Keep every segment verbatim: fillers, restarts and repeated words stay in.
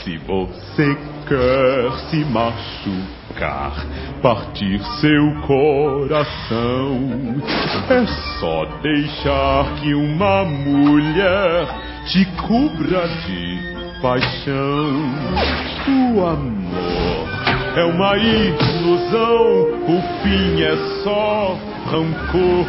Se você quer se machucar, partir seu coração, é só deixar que uma mulher te cubra de paixão. O amor é uma ilusão, o fim é só rancor.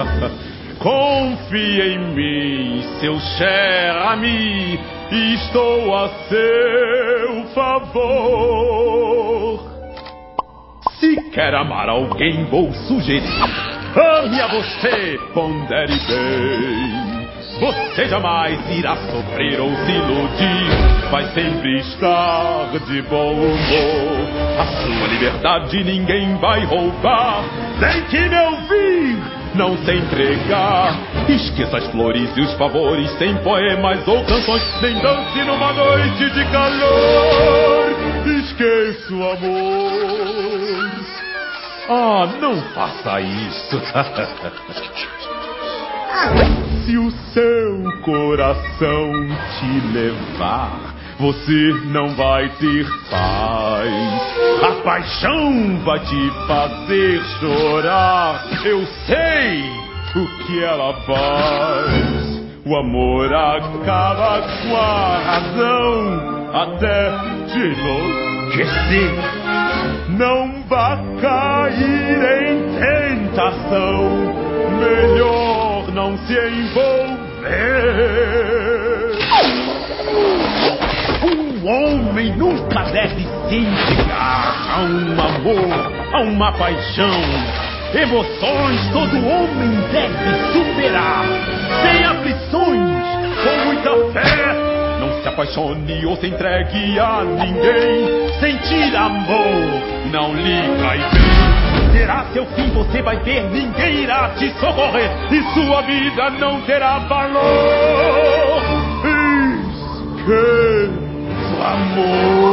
Confie em mim, seu cher ami, estou a seu favor. Se quer amar alguém, vou sugerir: ame a você, pondere bem. Você jamais irá sofrer ou se iludir, vai sempre estar de bom humor. A sua liberdade ninguém vai roubar. Tem que me ouvir, não se entregar. Esqueça as flores e os favores, sem poemas ou canções, nem dance numa noite de calor. Esqueça o amor. Ah, não faça isso. Se o seu coração te levar, você não vai ter paz. A paixão vai te fazer chorar. Eu sei o que ela faz. O amor acaba com a razão, até te enlouquecer. Não vá cair em tentação, melhor não se envolver. Um homem nunca deve se entregar a um amor, a uma paixão. Emoções todo homem deve superar, sem aflições, com muita fé. Não se apaixone ou se entregue a ninguém. Sentir amor não liga e vem. Será seu fim, você vai ver, ninguém irá te socorrer e sua vida não terá valor. Esqueça o amor.